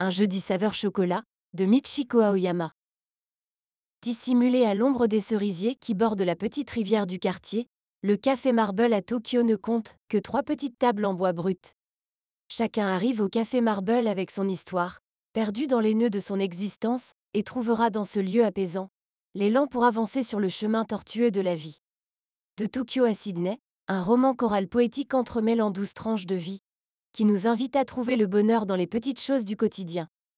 un jeudi saveur chocolat, de Michiko Aoyama. Dissimulé à l'ombre des cerisiers qui bordent la petite rivière du quartier, le Café Marble à Tokyo ne compte que 3 petites tables en bois brut. Chacun arrive au Café Marble avec son histoire, perdu dans les nœuds de son existence, et trouvera dans ce lieu apaisant l'élan pour avancer sur le chemin tortueux de la vie. De Tokyo à Sydney, un roman choral poétique entremêlant 12 tranches de vie, qui nous invite à trouver le bonheur dans les petites choses du quotidien.